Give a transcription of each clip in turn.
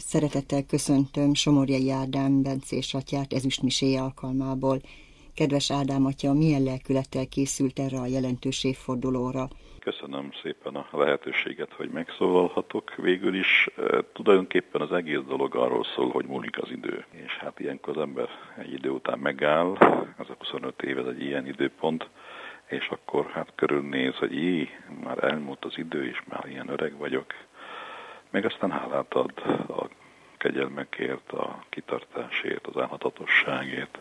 Szeretettel köszöntöm Somorjai Ádám bencés atyát ezüstmiséje alkalmából. Kedves Ádám atya, milyen lelkülettel készült erre a jelentős évfordulóra? Köszönöm szépen a lehetőséget, hogy megszólalhatok. Végül is tulajdonképpen az egész dolog arról szól, hogy múlik az idő. És hát ilyenkor az ember egy idő után megáll, ez a 25 év, ez egy ilyen időpont, és akkor hát körülnéz, hogy már elmúlt az idő, és már ilyen öreg vagyok. Meg aztán hálát ad a kegyelmekért, a kitartásért, az álhatatosságért,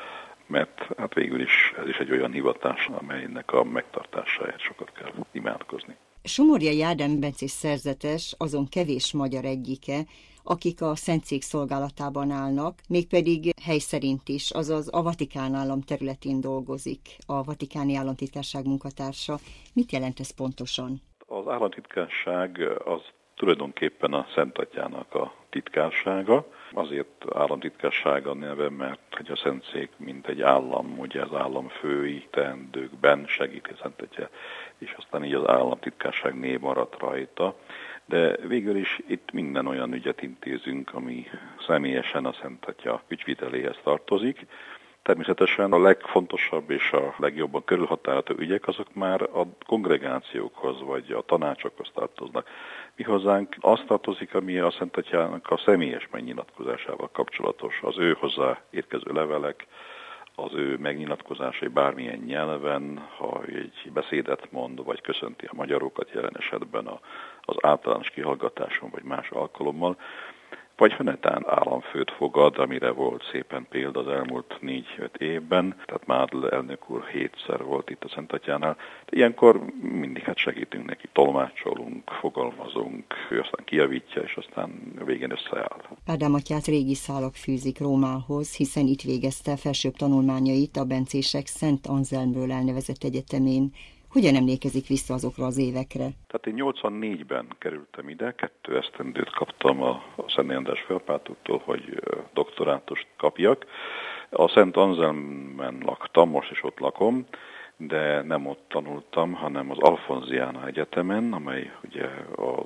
mert hát végül is ez is egy olyan hivatás, amelynek a megtartásáért sokat kell imádkozni. Somorjai Ádám bencés szerzetes azon kevés magyar egyike, akik a Szentszék szolgálatában állnak, mégpedig hely szerint is, azaz a Vatikán állam területén dolgozik, a Vatikáni Államtitkárság munkatársa. Mit jelent ez pontosan? Az államtitkárság az tulajdonképpen a Szent Atyának a titkársága. Azért államtitkársága neve, mert hogy a Szentszék mint egy állam, ugye az államfői teendőkben segíti a Szent Atya, és aztán így az államtitkárság név maradt rajta. De végül is itt minden olyan ügyet intézünk, ami személyesen a Szent Atya ügyviteléhez tartozik. Természetesen a legfontosabb és a legjobban körülhatárolható ügyek azok már a kongregációkhoz vagy a tanácsokhoz tartoznak. Mi hozzánk az tartozik, ami a Szent Atyának a személyes megnyilatkozásával kapcsolatos, az ő hozzá érkező levelek, az ő megnyilatkozásai bármilyen nyelven, ha egy beszédet mond, vagy köszönti a magyarokat jelen esetben az általános kihallgatáson, vagy más alkalommal, vagy ha netán államfőt fogad, amire volt szépen példa az elmúlt 4-5 évben, tehát Mádl elnök úr 7-szer volt itt a Szent Atyánál. De ilyenkor mindig segítünk neki, tolmácsolunk, fogalmazunk, ő aztán kijavítja, és aztán végén összeáll. Ádám atyát régi szálak fűzik Rómához, hiszen itt végezte felsőbb tanulmányait a bencések Szent Anzelmről elnevezett egyetemén. Hogyan emlékezik vissza azokra az évekre? Tehát én 84-ben kerültem ide, 2 esztendőt kaptam a Szent András Főapátoktól, hogy doktorátust kapjak. A Szent Anzelmen laktam, most is ott lakom, de nem ott tanultam, hanem az Alfonziana Egyetemen, amely ugye a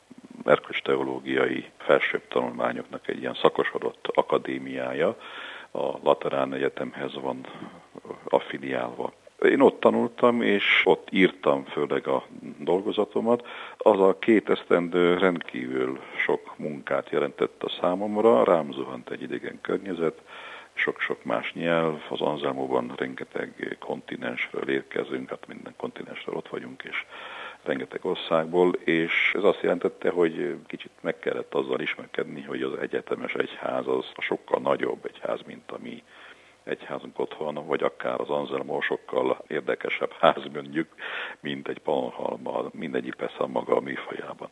erkölcsteológiai felsőbb tanulmányoknak egy ilyen szakosodott akadémiája, a Laterán Egyetemhez van affiliálva. Én ott tanultam, és ott írtam főleg a dolgozatomat. Az a 2 esztendő rendkívül sok munkát jelentett a számomra, rám zuhant egy idegen környezet, sok-sok más nyelv, az Anselmóban rengeteg kontinensről érkezünk, hát minden kontinensről ott vagyunk, és rengeteg országból, és ez azt jelentette, hogy kicsit meg kellett azzal ismerkedni, hogy az egyetemes egyház az sokkal nagyobb egyház, mint a mi egyházunk otthon, vagy akár az Anselmo sokkal érdekesebb ház mondjuk, mint egy Pannonhalma, mindegyik persze maga a műfajában.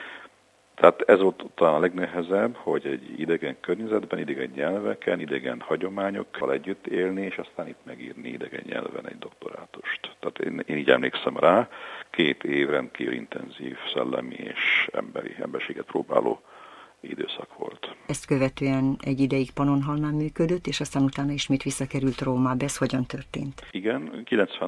Tehát ez volt talán a legnehezebb, hogy egy idegen környezetben, idegen nyelveken, idegen hagyományokkal együtt élni, és aztán itt megírni idegen nyelven egy doktorátust. Tehát én így emlékszem rá, 2 év rendkívül intenzív szellemi és emberséget próbáló időszak volt. Ezt követően egy ideig Pannonhalmán működött, és aztán utána ismét visszakerült Rómába. Ez hogyan történt? Igen,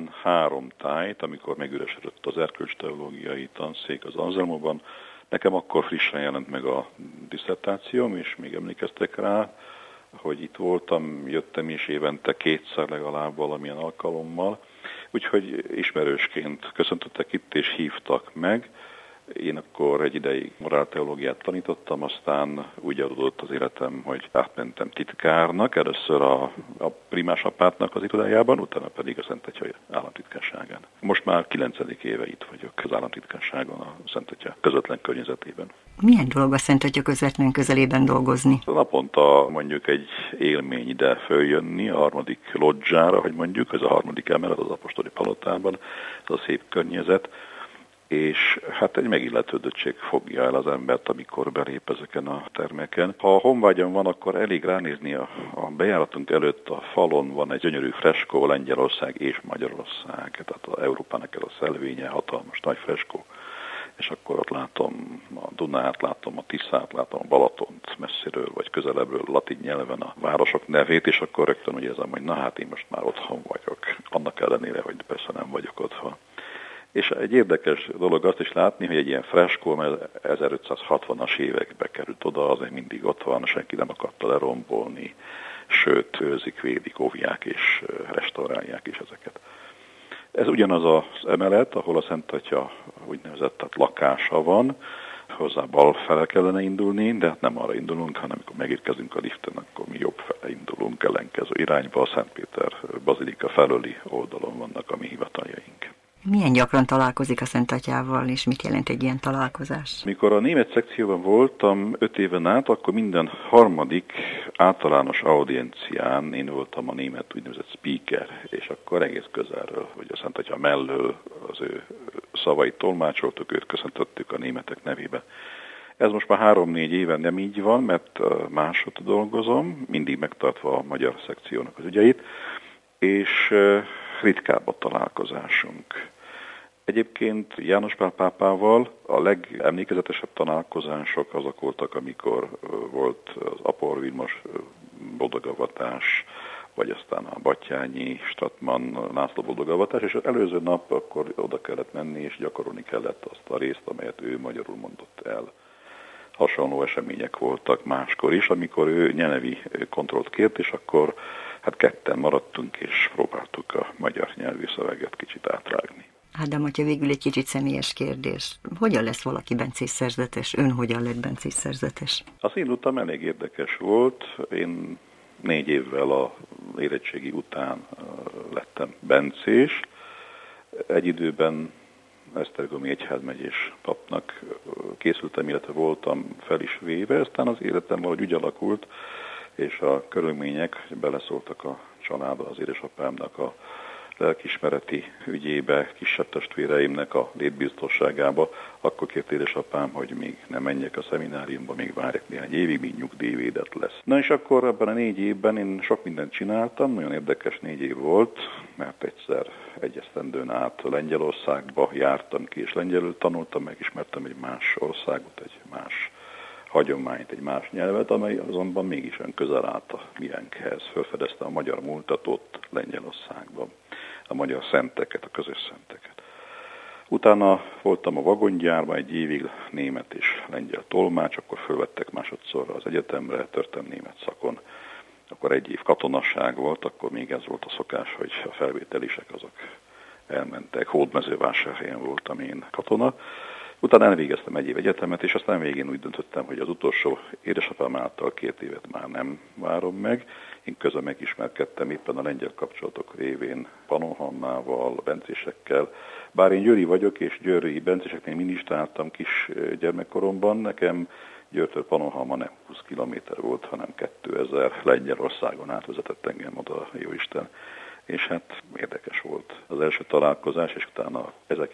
93 tájt, amikor megüresedett az erkölcsteológiai tanszék az Anselmóban, nekem akkor frissen jelent meg a disszertációm, és még emlékeztek rá, hogy itt voltam, jöttem is évente 2-szer legalább valamilyen alkalommal, úgyhogy ismerősként köszöntöttek itt, és hívtak meg. Én akkor egy ideig morálteológiát tanítottam, aztán úgy adódott az életem, hogy átmentem titkárnak, először a primásapátnak az irodájában, utána pedig a Szent Atya államtitkárságán. Most már 9. éve itt vagyok az államtitkárságon, a Szent Atya közvetlen környezetében. Milyen dolog a Szent Atya közvetlen közelében dolgozni? Naponta mondjuk egy élmény ide följönni, a 3. lodzsára, hogy mondjuk, ez a 3. emelet az apostoli palotában, ez a szép környezet, és hát egy megilletődöttség fogja el az embert, amikor belép ezeken a termeken. Ha a honvágyam van, akkor elég ránézni a bejáratunk előtt a falon van egy gyönyörű freskó, Lengyelország és Magyarország, tehát az Európának ez a szelvénye, hatalmas nagy freskó, és akkor ott látom a Dunát, látom a Tiszát, látom a Balatont messziről vagy közelebbről latin nyelven a városok nevét, és akkor rögtön úgy érzem, hogy na hát én most már otthon vagyok, annak ellenére, hogy persze nem vagyok otthon. És egy érdekes dolog azt is látni, hogy egy ilyen freskó, mert 1560-as évekbe került oda, az mindig ott van, senki nem akarta lerombolni, sőt, őrzik, védik, óvják és restaurálják is ezeket. Ez ugyanaz az emelet, ahol a Szent Atya úgynevezett lakása van, hozzá bal fele kellene indulni, de hát nem arra indulunk, hanem amikor megérkezünk a liften, akkor mi jobb fele indulunk ellenkező irányba, a Szent Péter bazilika felőli oldalon vannak a mi hivataljaink. Milyen gyakran találkozik a Szent Atyával, és mit jelent egy ilyen találkozás? Mikor a német szekcióban voltam 5 éven át, akkor minden harmadik általános audiencián én voltam a német úgynevezett speaker, és akkor egész közelről, hogy a Szent Atya mellől az ő szavait tolmácsoltuk, őt köszöntöttük a németek nevébe. Ez most már 3-4 éven nem így van, mert máshogy dolgozom, mindig megtartva a magyar szekciónak az ügyeit, és ritkább a találkozásunk. Egyébként János Pál pápával a legemlékezetesebb találkozások azok voltak, amikor volt az Apor Vilmos boldogavatás, vagy aztán a Battyányi Stratman László boldogavatás, és az előző nap akkor oda kellett menni, és gyakorolni kellett azt a részt, amelyet ő magyarul mondott el. Hasonló események voltak máskor is, amikor ő nyelvi kontrollt kért, és akkor hát ketten maradtunk, és próbáltuk a magyar nyelvű szöveget kicsit átrágni. Ádám atya, végül egy kicsit személyes kérdés. Hogyan lesz valaki bencés szerzetes? Ön hogyan lett bencés szerzetes? Az én utam elég érdekes volt. Én 4 évvel az érettségi után lettem bencés. Egy időben Esztergomi egyházmegyés papnak készültem, illetve voltam fel is véve. Aztán az életem valahogy úgy alakult, és a körülmények beleszóltak a családba, az édesapámnak a lelkiismereti ügyébe, kisebb testvéreimnek a létbiztosságába, akkor kért édesapám, hogy még nem menjek a szemináriumba, még várjak néhány évig, míg nyugdíjvédett lesz. Na és akkor ebben a 4 évben én sok mindent csináltam, nagyon érdekes 4 év volt, mert egyszer egy esztendőn át Lengyelországba jártam ki, és lengyelül tanultam, megismertem egy más országot, egy más hagyományt, egy más nyelvet, amely azonban mégis olyan közel állt a miénkhez. Felfedezte a magyar múltat ott Lengyelországban, a magyar szenteket, a közös szenteket. Utána voltam a vagongyárban egy évig német és lengyel tolmács, akkor fölvettek másodszorra az egyetemre, történelmi német szakon. Akkor 1 év katonasság volt, akkor még ez volt a szokás, hogy a felvételisek azok elmentek. Hódmezővásárhelyen voltam én katona. Utána elvégeztem 1 év egyetemet, és aztán végén úgy döntöttem, hogy az utolsó édesapám által 2 évet már nem várom meg. Én közben megismerkedtem éppen a lengyel kapcsolatok révén Pannonhalmával, bencésekkel. Bár én győri vagyok, és győri bencéseknél minisztráltam kis gyermekkoromban, nekem Győrtől Pannonhalma nem 20 kilométer volt, hanem 2000 Lengyelországon átvezetett engem oda, jóisten. És hát érdekes volt az első találkozás, és utána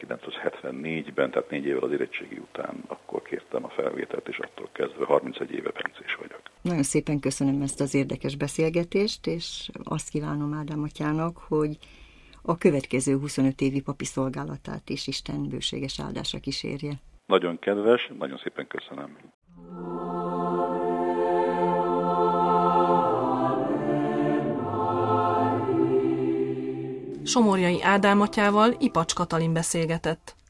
1974-ben, tehát 4 évvel az érettségi után, akkor kértem a felvételt, és attól kezdve 31 éve bencés vagyok. Nagyon szépen köszönöm ezt az érdekes beszélgetést, és azt kívánom Ádám atyának, hogy a következő 25 évi papi szolgálatát is Isten bőséges áldásra kísérje. Nagyon kedves, nagyon szépen köszönöm. Somorjai Ádám atyával Ipacs Katalin beszélgetett.